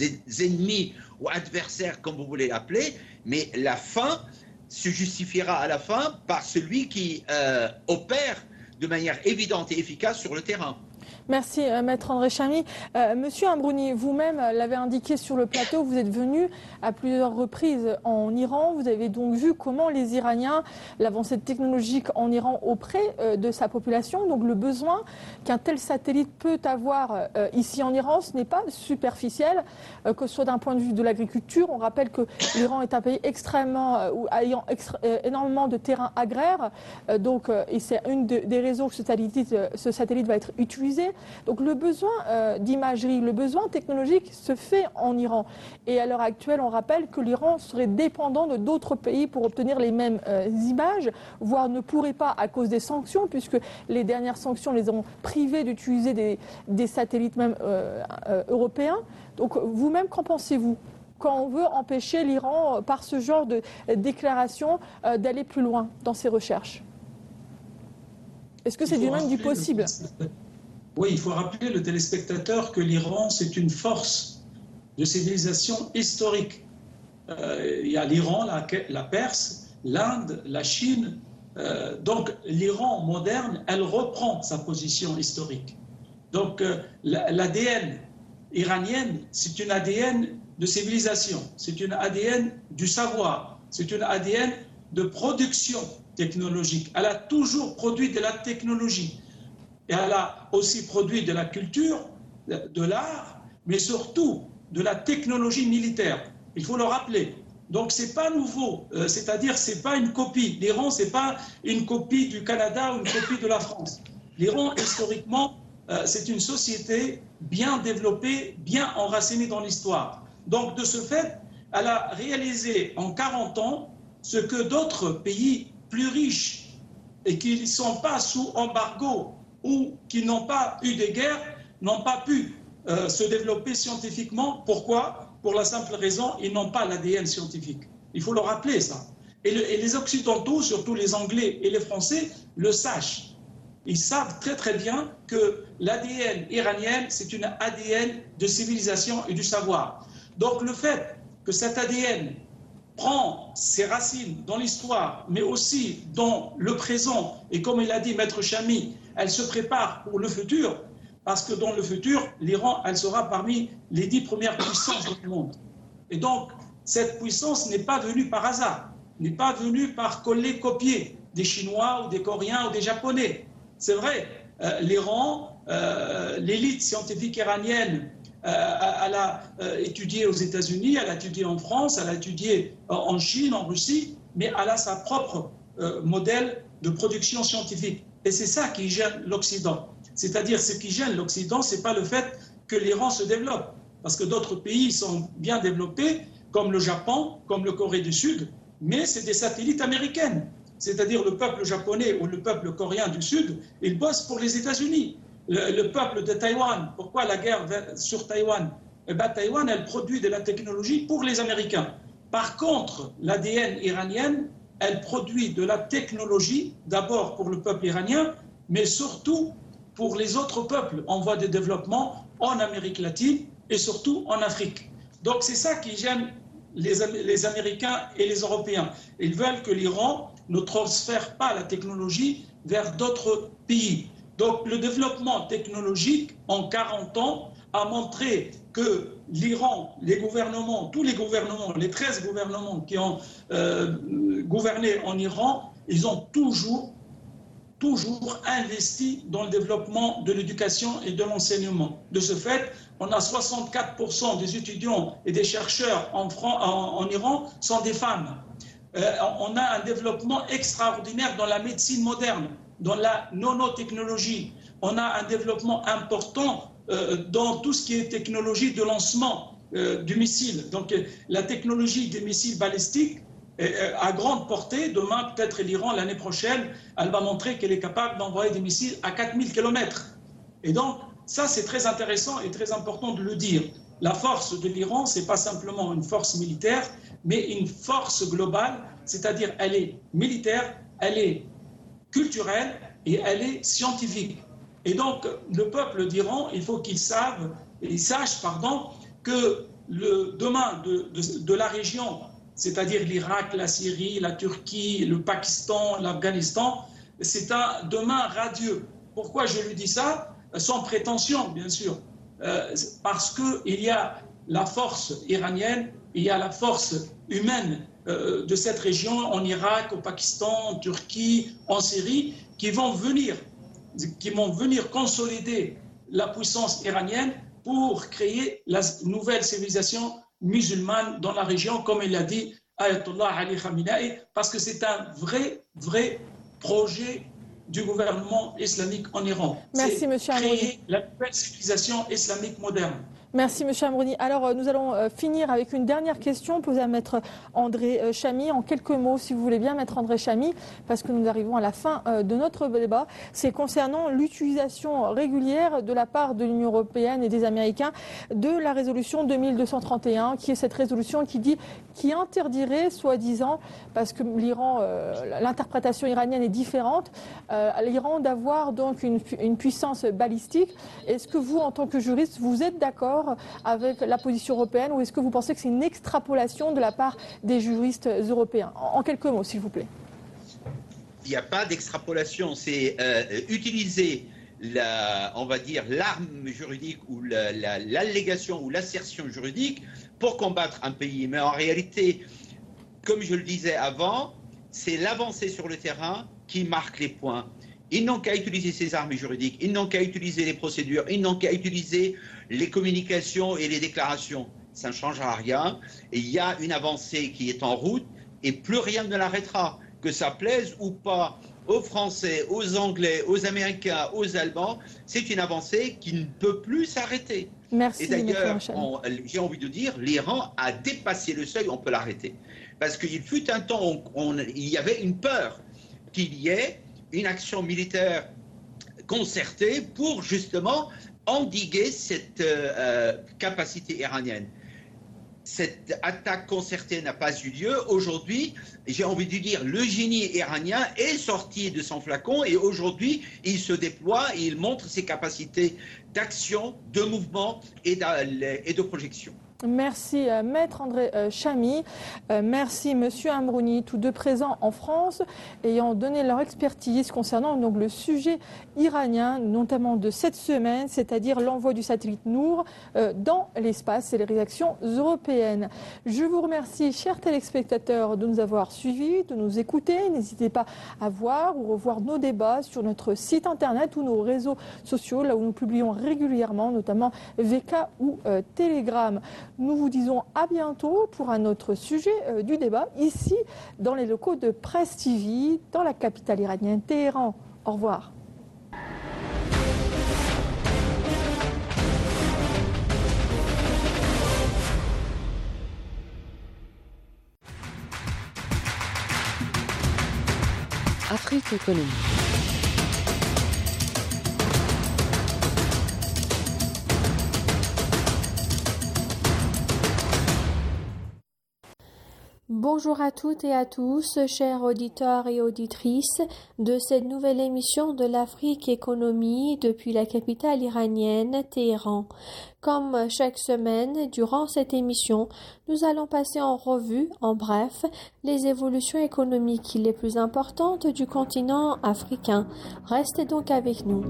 ennemis ou adversaires, comme vous voulez l'appeler, mais la fin se justifiera à la fin par celui qui euh, opère de manière évidente et efficace sur le terrain. Merci, euh, Maître André Chamy. Euh, Monsieur Ambrouni, vous-même l'avez indiqué sur le plateau, vous êtes venu à plusieurs reprises en Iran. Vous avez donc vu comment les Iraniens, l'avancée technologique en Iran auprès euh, de sa population, donc le besoin qu'un tel satellite peut avoir euh, ici en Iran, ce n'est pas superficiel, euh, que ce soit d'un point de vue de l'agriculture. On rappelle que l'Iran est un pays extrêmement, euh, ayant extra, euh, énormément de terrains agraires, euh, donc, euh, et c'est une de, des réseaux que ce satellite, euh, ce satellite va être utilisé. Donc le besoin euh, d'imagerie, le besoin technologique se fait en Iran. Et à l'heure actuelle, on rappelle que l'Iran serait dépendant de d'autres pays pour obtenir les mêmes euh, images, voire ne pourrait pas à cause des sanctions, puisque les dernières sanctions les ont privés d'utiliser des, des satellites même euh, euh, européens. Donc vous-même, qu'en pensez-vous ? Quand on veut empêcher l'Iran, euh, par ce genre de euh, déclaration, euh, d'aller plus loin dans ses recherches ? Est-ce que c'est du même du possible ? Oui, il faut rappeler le téléspectateur que l'Iran, c'est une force de civilisation historique. Euh, il y a l'Iran, la, la Perse, l'Inde, la Chine. Euh, donc l'Iran moderne, elle reprend sa position historique. Donc euh, l'A D N iranienne, c'est une A D N de civilisation, c'est une A D N du savoir, c'est une A D N de production technologique. Elle a toujours produit de la technologie. Et elle a aussi produit de la culture, de l'art, mais surtout de la technologie militaire. Il faut le rappeler. Donc ce n'est pas nouveau, euh, c'est-à-dire ce n'est pas une copie. L'Iran, ce n'est pas une copie du Canada ou une copie de la France. L'Iran, historiquement, euh, c'est une société bien développée, bien enracinée dans l'histoire. Donc de ce fait, elle a réalisé en quarante ans ce que d'autres pays plus riches et qui ne sont pas sous embargo ou qui n'ont pas eu de guerre, n'ont pas pu euh, se développer scientifiquement. Pourquoi? Pour la simple raison, ils n'ont pas l'A D N scientifique. Il faut le rappeler, ça. Et, le, et les Occidentaux, surtout les Anglais et les Français, le sachent. Ils savent très très bien que l'A D N iranienne, c'est une A D N de civilisation et du savoir. Donc le fait que cet A D N prend ses racines dans l'histoire, mais aussi dans le présent, et comme il a dit Maître Chami, elle se prépare pour le futur, parce que dans le futur, l'Iran, elle sera parmi les dix premières puissances du monde. Et donc, cette puissance n'est pas venue par hasard, n'est pas venue par coller-copier des Chinois ou des Coréens ou des Japonais. C'est vrai, euh, l'Iran, euh, l'élite scientifique iranienne, euh, elle a euh, étudié aux États-Unis, elle a étudié en France, elle a étudié euh, en Chine, en Russie, mais elle a sa propre euh, modèle de production scientifique. Et c'est ça qui gêne l'Occident. C'est-à-dire, ce qui gêne l'Occident, ce n'est pas le fait que l'Iran se développe, parce que d'autres pays sont bien développés, comme le Japon, comme le Corée du Sud, mais c'est des satellites américaines. C'est-à-dire le peuple japonais ou le peuple coréen du Sud, ils bossent pour les États-Unis. Le, le peuple de Taïwan, pourquoi la guerre sur Taïwan? Eh bien, Taïwan, elle produit de la technologie pour les Américains. Par contre, l'A D N iranienne, elle produit de la technologie, d'abord pour le peuple iranien, mais surtout pour les autres peuples en voie de développement en Amérique latine et surtout en Afrique. Donc c'est ça qui gêne les, les Américains et les Européens. Ils veulent que l'Iran ne transfère pas la technologie vers d'autres pays. Donc le développement technologique en quarante ans a montré que l'Iran, les gouvernements, tous les gouvernements, les treize gouvernements qui ont euh, gouverné en Iran, ils ont toujours toujours investi dans le développement de l'éducation et de l'enseignement. De ce fait, on a soixante-quatre pour cent des étudiants et des chercheurs en, Fran- en, en Iran sont des femmes. Euh, on a un développement extraordinaire dans la médecine moderne, dans la nanotechnologie. On a un développement important euh, dans tout ce qui est technologie de lancement euh, du missile. Donc euh, la technologie des missiles balistiques à grande portée. Demain, peut-être l'Iran, l'année prochaine, elle va montrer qu'elle est capable d'envoyer des missiles à quatre mille kilomètres. Et donc, ça, c'est très intéressant et très important de le dire. La force de l'Iran, ce n'est pas simplement une force militaire, mais une force globale, c'est-à-dire elle est militaire, elle est culturelle et elle est scientifique. Et donc, le peuple d'Iran, il faut qu'il sache, il sache pardon, que le demain de, de, de la région, c'est-à-dire l'Irak, la Syrie, la Turquie, le Pakistan, l'Afghanistan, c'est un demain radieux. Pourquoi je lui dis ça? Sans prétention, bien sûr. Euh, parce qu'il y a la force iranienne, il y a la force humaine euh, de cette région, en Irak, au Pakistan, en Turquie, en Syrie, qui vont venir, qui vont venir consolider la puissance iranienne pour créer la nouvelle civilisation musulmane dans la région, comme il l'a dit Ayatollah Ali Khamenei, parce que c'est un vrai, vrai projet du gouvernement islamique en Iran. Merci, monsieur Amrouni. Créer la nouvelle civilisation islamique moderne. Merci, monsieur Amrouni. Alors, nous allons finir avec une dernière question posée à maître André Chami. En quelques mots, si vous voulez bien, maître André Chami, parce que nous arrivons à la fin de notre débat. C'est concernant l'utilisation régulière de la part de l'Union européenne et des Américains de la résolution deux mille deux cent trente et un, qui est cette résolution qui dit, qui interdirait, soi-disant, parce que l'Iran, euh, l'interprétation iranienne est différente, euh, à l'Iran d'avoir donc une, une puissance balistique. Est-ce que vous, en tant que juriste, vous êtes d'accord avec la position européenne, ou est-ce que vous pensez que c'est une extrapolation de la part des juristes européens? En quelques mots, s'il vous plaît. Il n'y a pas d'extrapolation, c'est euh, utiliser la, on va dire, l'arme juridique ou la, la, l'allégation ou l'assertion juridique pour combattre un pays. Mais en réalité, comme je le disais avant, c'est l'avancée sur le terrain qui marque les points. Ils n'ont qu'à utiliser ces armes juridiques, ils n'ont qu'à utiliser les procédures, ils n'ont qu'à utiliser les communications et les déclarations. Ça ne changera rien. Et il y a une avancée qui est en route et plus rien ne l'arrêtera. Que ça plaise ou pas aux Français, aux Anglais, aux Américains, aux Allemands, c'est une avancée qui ne peut plus s'arrêter. Merci. Et d'ailleurs, j'ai envie de dire, l'Iran a dépassé le seuil, on peut l'arrêter. Parce qu'il fut un temps où on, il y avait une peur qu'il y ait une action militaire concertée pour justement endiguer cette euh, capacité iranienne. cette attaque concertée n'a pas eu lieu. Aujourd'hui, j'ai envie de dire, le génie iranien est sorti de son flacon et aujourd'hui, il se déploie et il montre ses capacités d'action, de mouvement et de, et de projection. Merci euh, Maître André euh, Chamy, euh, merci Monsieur Amrouni, tous deux présents en France, ayant donné leur expertise concernant donc le sujet iranien, notamment de cette semaine, c'est-à-dire l'envoi du satellite Nour euh, dans l'espace et les réactions européennes. Je vous remercie, chers téléspectateurs, de nous avoir suivis, de nous écouter. N'hésitez pas à voir ou revoir nos débats sur notre site internet ou nos réseaux sociaux, là où nous publions régulièrement, notamment V K ou euh, Telegram. Nous vous disons à bientôt pour un autre sujet euh, du débat, ici dans les locaux de Presse T V, dans la capitale iranienne, Téhéran. Au revoir. Afrique économique. Bonjour à toutes et à tous, chers auditeurs et auditrices de cette nouvelle émission de l'Afrique Économie depuis la capitale iranienne, Téhéran. Comme chaque semaine, durant cette émission, nous allons passer en revue, en bref, les évolutions économiques les plus importantes du continent africain. Restez donc avec nous.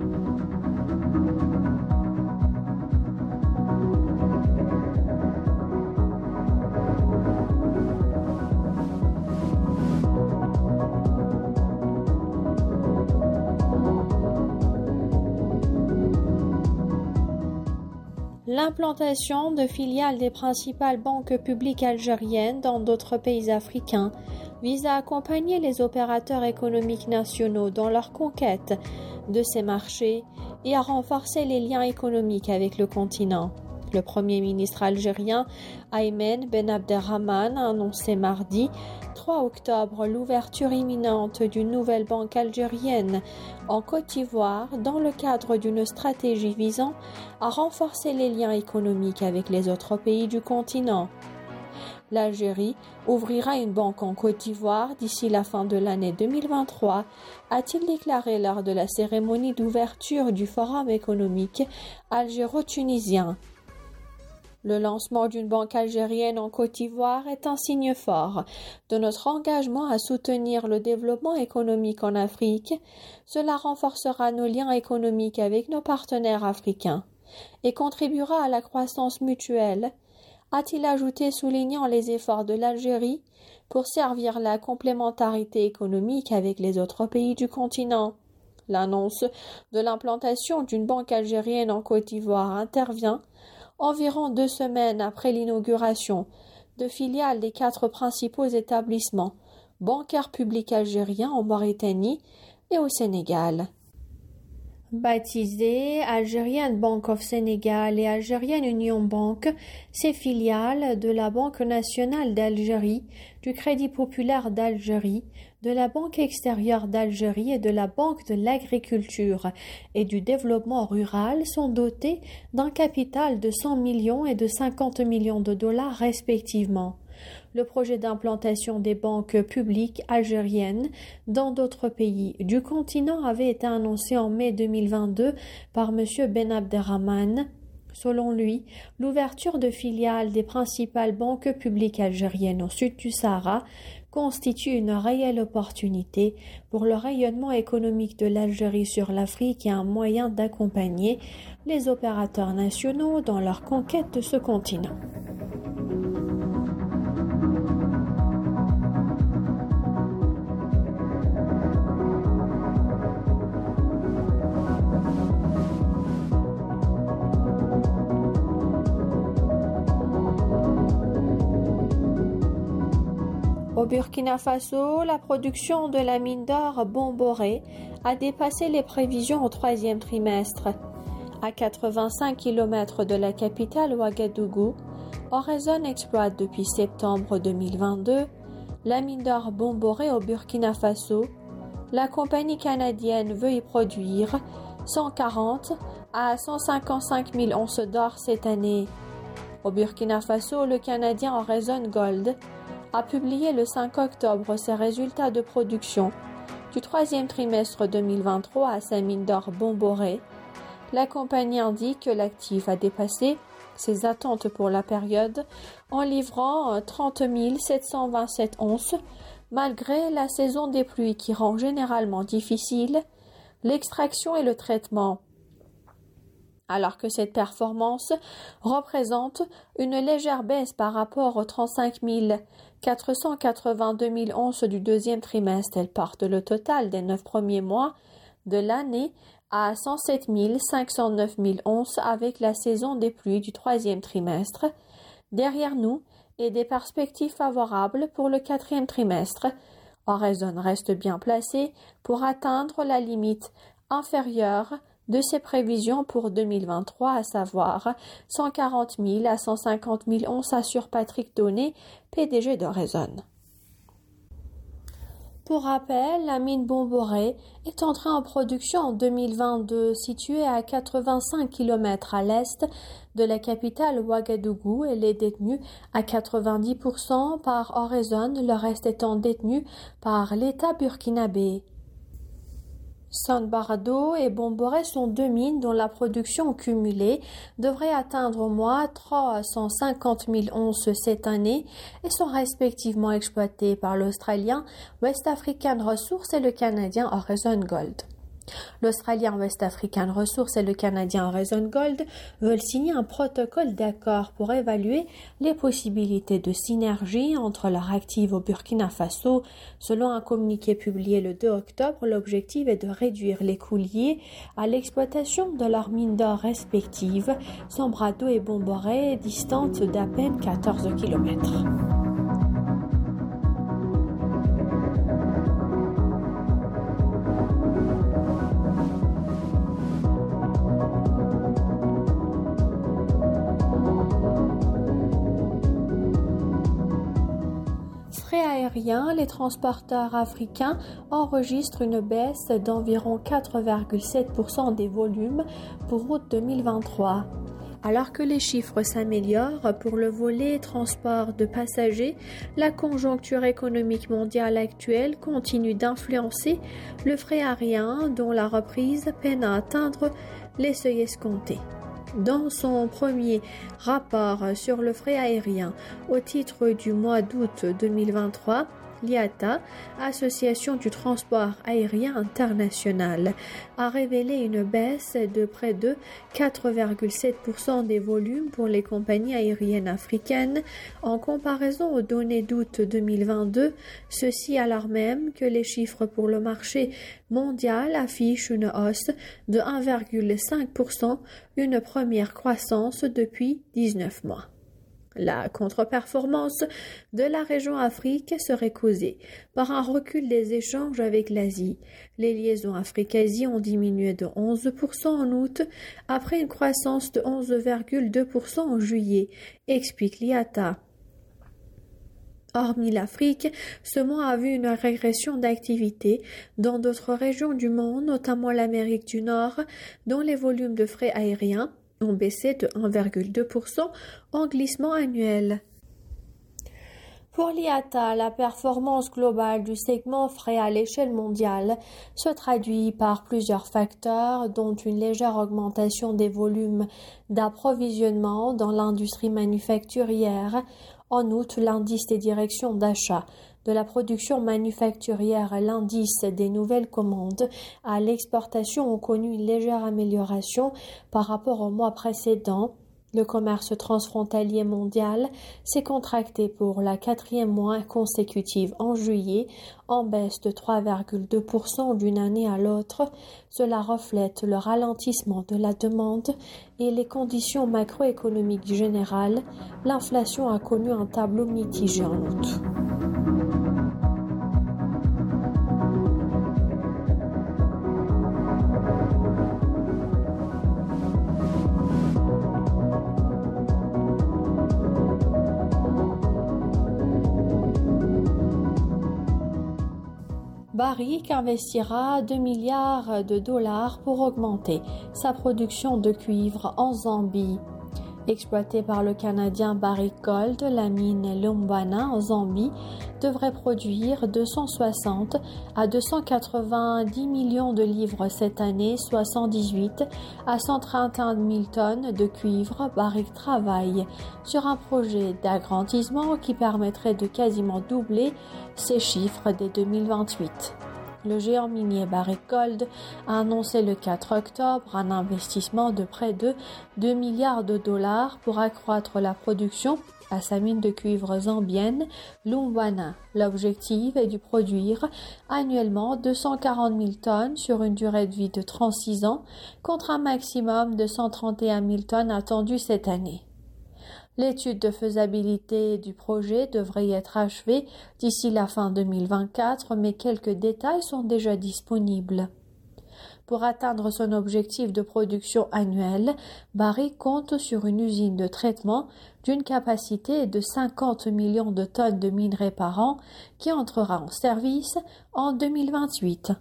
L'implantation de filiales des principales banques publiques algériennes dans d'autres pays africains vise à accompagner les opérateurs économiques nationaux dans leur conquête de ces marchés et à renforcer les liens économiques avec le continent. Le Premier ministre algérien Aymen Ben Abderrahmane a annoncé mardi trois octobre l'ouverture imminente d'une nouvelle banque algérienne en Côte d'Ivoire dans le cadre d'une stratégie visant à renforcer les liens économiques avec les autres pays du continent. L'Algérie ouvrira une banque en Côte d'Ivoire d'ici la fin de l'année deux mille vingt-trois, a-t-il déclaré lors de la cérémonie d'ouverture du Forum économique algéro-tunisien. Le lancement d'une banque algérienne en Côte d'Ivoire est un signe fort de notre engagement à soutenir le développement économique en Afrique. Cela renforcera nos liens économiques avec nos partenaires africains et contribuera à la croissance mutuelle, a-t-il ajouté, soulignant les efforts de l'Algérie pour servir la complémentarité économique avec les autres pays du continent. L'annonce de l'implantation d'une banque algérienne en Côte d'Ivoire intervient environ deux semaines après l'inauguration de filiales des quatre principaux établissements bancaires publics algériens en Mauritanie et au Sénégal. Baptisées Algerian Bank of Sénégal et Algerian Union Bank, ces filiales de la Banque nationale d'Algérie, du Crédit populaire d'Algérie, de la Banque extérieure d'Algérie et de la Banque de l'agriculture et du développement rural sont dotées d'un capital de cent millions et de cinquante millions de dollars respectivement. Le projet d'implantation des banques publiques algériennes dans d'autres pays du continent avait été annoncé en mai deux mille vingt-deux par M. Ben Abderrahmane. Selon lui, l'ouverture de filiales des principales banques publiques algériennes au sud du Sahara constitue une réelle opportunité pour le rayonnement économique de l'Algérie sur l'Afrique et un moyen d'accompagner les opérateurs nationaux dans leur conquête de ce continent. Au Burkina Faso, la production de la mine d'or Bomboré a dépassé les prévisions au troisième trimestre. À quatre-vingt-cinq kilomètres de la capitale Ouagadougou, Oraison exploite depuis septembre deux mille vingt-deux la mine d'or Bomboré au Burkina Faso. La compagnie canadienne veut y produire cent quarante à cent cinquante-cinq mille onces d'or cette année. Au Burkina Faso, le Canadien Horizon Gold a publié le cinq octobre ses résultats de production du troisième trimestre deux mille vingt-trois à sa mine d'or Bomboré. La compagnie indique que l'actif a dépassé ses attentes pour la période en livrant trente mille sept cent vingt-sept onces, malgré la saison des pluies qui rend généralement difficile l'extraction et le traitement. Alors que cette performance représente une légère baisse par rapport aux trente-cinq mille quatre cent quatre-vingt-deux mille onces du deuxième trimestre, elle porte le total des neuf premiers mois de l'année à cent sept mille cinq cent neuf mille onces avec la saison des pluies du troisième trimestre derrière nous et des perspectives favorables pour le quatrième trimestre. Horizon reste bien placé pour atteindre la limite inférieure de ses prévisions pour deux mille vingt-trois, à savoir cent quarante mille à cent cinquante mille onces, assure Patrick Donnet, P D G d'Horizon. Pour rappel, la mine Bomboré est entrée en production en deux mille vingt-deux, située à quatre-vingt-cinq kilomètres à l'est de la capitale Ouagadougou. Elle est détenue à quatre-vingt-dix pour cent par Horizon, le reste étant détenu par l'État burkinabé. Sanbarado et Bomboré sont deux mines dont la production cumulée devrait atteindre au moins trois cent cinquante mille onces cette année et sont respectivement exploitées par l'Australien West African Resources et le Canadien Horizon Gold. L'Australien West African Resources et le Canadien Horizon Gold veulent signer un protocole d'accord pour évaluer les possibilités de synergie entre leurs actifs au Burkina Faso. Selon un communiqué publié le deux octobre, l'objectif est de réduire les coûts liés à l'exploitation de leurs mines d'or respectives, Sanbarado et Bomboré, distantes d'à peine quatorze kilomètres. Frais aériens, les transporteurs africains enregistrent une baisse d'environ quatre virgule sept pour cent des volumes pour août deux mille vingt-trois. Alors que les chiffres s'améliorent pour le volet transport de passagers, la conjoncture économique mondiale actuelle continue d'influencer le fret aérien dont la reprise peine à atteindre les seuils escomptés. Dans son premier rapport sur le fret aérien au titre du mois d'août deux mille vingt-trois, l'I A T A, Association du transport aérien international, a révélé une baisse de près de quatre virgule sept pour cent des volumes pour les compagnies aériennes africaines en comparaison aux données d'août deux mille vingt-deux, ceci alors même que les chiffres pour le marché mondial affichent une hausse de un virgule cinq pour cent, une première croissance depuis dix-neuf mois. La contre-performance de la région Afrique serait causée par un recul des échanges avec l'Asie. Les liaisons Afrique-Asie ont diminué de onze pour cent en août, après une croissance de onze virgule deux pour cent en juillet, explique l'I A T A. Hormis l'Afrique, ce mois a vu une régression d'activité dans d'autres régions du monde, notamment l'Amérique du Nord, dont les volumes de fret aériens ont baissé de un virgule deux pour cent en glissement annuel. Pour l'I A T A, la performance globale du segment fret à l'échelle mondiale se traduit par plusieurs facteurs, dont une légère augmentation des volumes d'approvisionnement dans l'industrie manufacturière. En août, l'indice des directions d'achat de la production manufacturière et l'indice des nouvelles commandes à l'exportation ont connu une légère amélioration par rapport au mois précédent. Le commerce transfrontalier mondial s'est contracté pour la quatrième mois consécutive en juillet, en baisse de trois virgule deux pour cent d'une année à l'autre. Cela reflète le ralentissement de la demande et les conditions macroéconomiques générales. L'inflation a connu un tableau mitigé en août. Barrick investira deux milliards de dollars pour augmenter sa production de cuivre en Zambie. Exploitée par le Canadien Barrick Gold, la mine Lumbwana en Zambie devrait produire deux cent soixante à deux cent quatre-vingt-dix millions de livres cette année, soit cent dix-huit à cent trente et un mille tonnes de cuivre. Barrick travaille sur un projet d'agrandissement qui permettrait de quasiment doubler ces chiffres dès deux mille vingt-huit. Le géant minier Barrick Gold a annoncé le quatre octobre un investissement de près de deux milliards de dollars pour accroître la production à sa mine de cuivre zambienne, Lumbwana. L'objectif est de produire annuellement deux cent quarante mille tonnes sur une durée de vie de trente-six ans, contre un maximum de cent trente et un mille tonnes attendues cette année. L'étude de faisabilité du projet devrait être achevée d'ici la fin deux mille vingt-quatre, mais quelques détails sont déjà disponibles. Pour atteindre son objectif de production annuelle, Barrick compte sur une usine de traitement d'une capacité de cinquante millions de tonnes de minerais par an qui entrera en service en deux mille vingt-huit.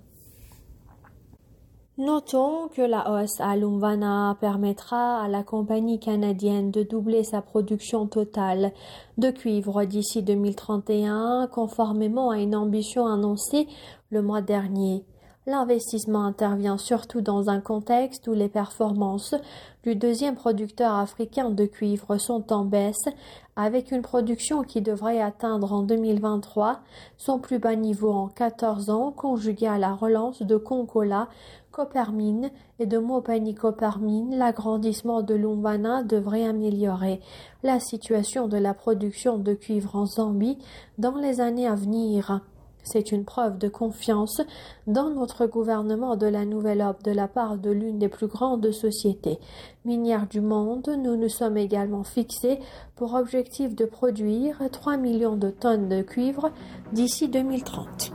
Notons que la hausse à Lumbwana permettra à la compagnie canadienne de doubler sa production totale de cuivre d'ici deux mille trente et un, conformément à une ambition annoncée le mois dernier. L'investissement intervient surtout dans un contexte où les performances du deuxième producteur africain de cuivre sont en baisse, avec une production qui devrait atteindre en deux mille vingt-trois son plus bas niveau en quatorze ans, conjugué à la relance de Konkola, Coppermine et de Mopani Coppermine. L'agrandissement de Lumbwana devrait améliorer la situation de la production de cuivre en Zambie dans les années à venir. C'est une preuve de confiance dans notre gouvernement de la Nouvelle-Hope de la part de l'une des plus grandes sociétés minières du monde. Nous nous sommes également fixés pour objectif de produire trois millions de tonnes de cuivre d'ici deux mille trente.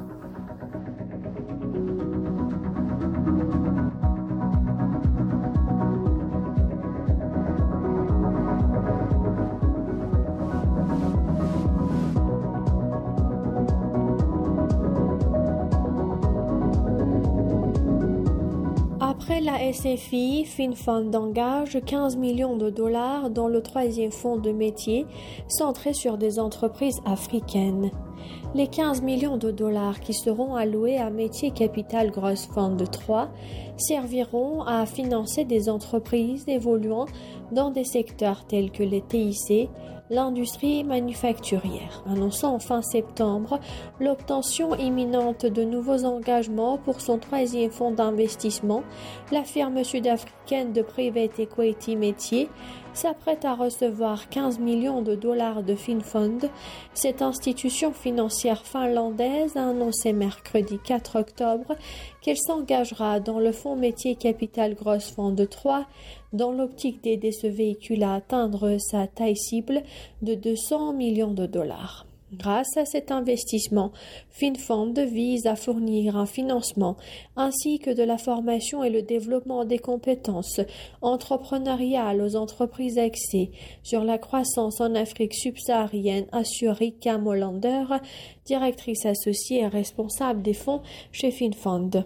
Après la S F I, FinFund engage quinze millions de dollars dans le troisième fonds de métier centré sur des entreprises africaines. Les quinze millions de dollars qui seront alloués à Métier Capital Growth Fund trois serviront à financer des entreprises évoluant dans des secteurs tels que les T I C, l'industrie manufacturière, annonçant en fin septembre l'obtention imminente de nouveaux engagements pour son troisième fonds d'investissement. La firme sud-africaine de Private Equity Métier s'apprête à recevoir quinze millions de dollars de FinFund. Cette institution financière finlandaise a annoncé mercredi quatre octobre qu'elle s'engagera dans le fonds Métier Capital Growth Fund trois dans l'optique d'aider ce véhicule à atteindre sa taille cible de deux cents millions de dollars. Grâce à cet investissement, FinFund vise à fournir un financement ainsi que de la formation et le développement des compétences entrepreneuriales aux entreprises axées sur la croissance en Afrique subsaharienne, assure Rika Molander, directrice associée et responsable des fonds chez FinFund.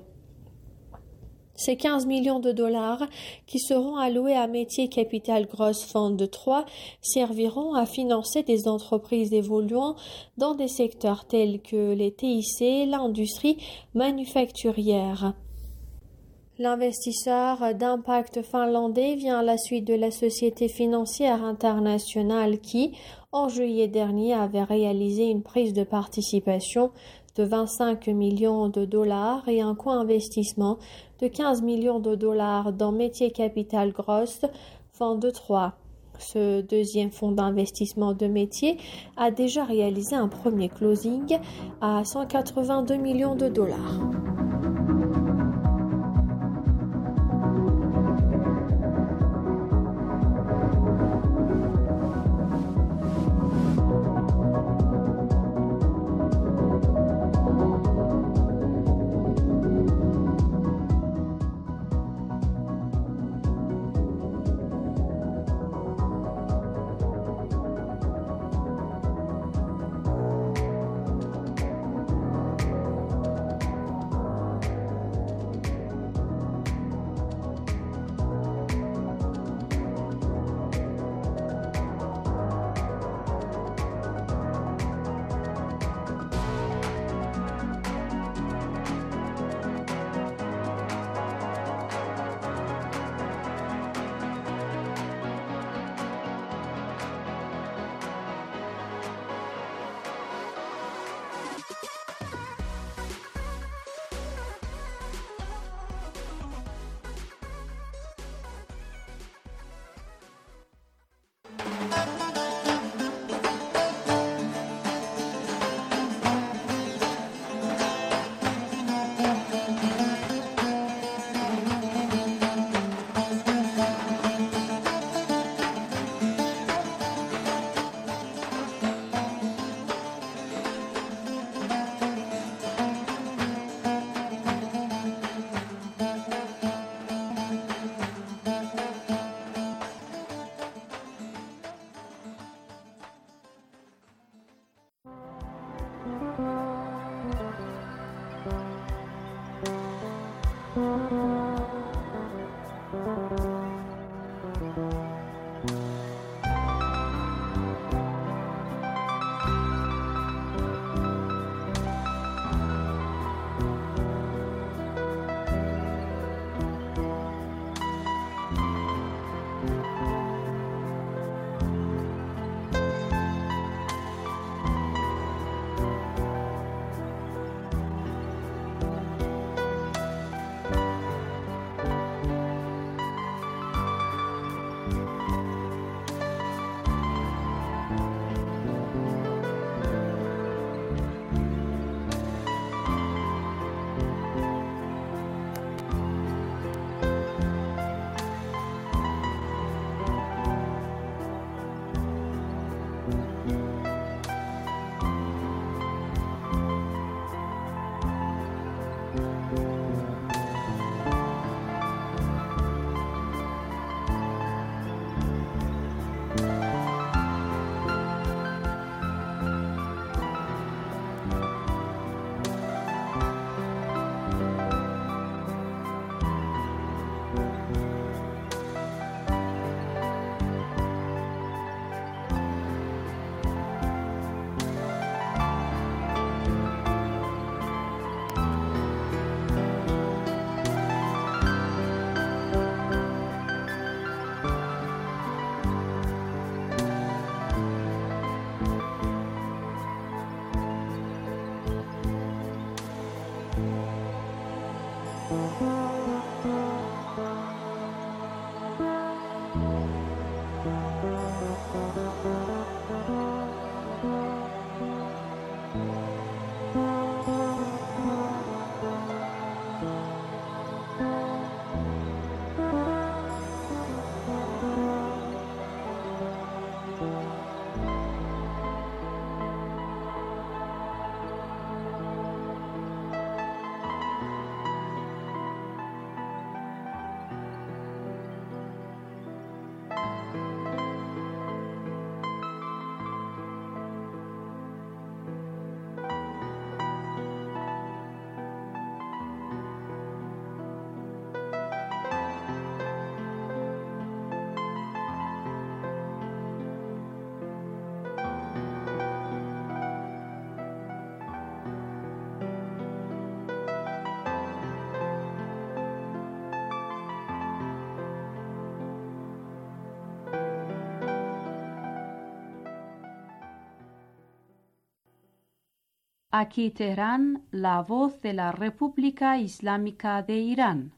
Ces quinze millions de dollars qui seront alloués à Métier Capital Growth Fund trois serviront à financer des entreprises évoluant dans des secteurs tels que les T I C, l'industrie manufacturière. L'investisseur d'impact finlandais vient à la suite de la Société financière internationale qui, en juillet dernier, avait réalisé une prise de participation de vingt-cinq millions de dollars et un co-investissement de quinze millions de dollars dans Métier Capital Growth Fund trois. Ce deuxième fonds d'investissement de métier a déjà réalisé un premier closing à cent quatre-vingt-deux millions de dollars. Aquí Teherán, la voz de la República Islámica de Irán.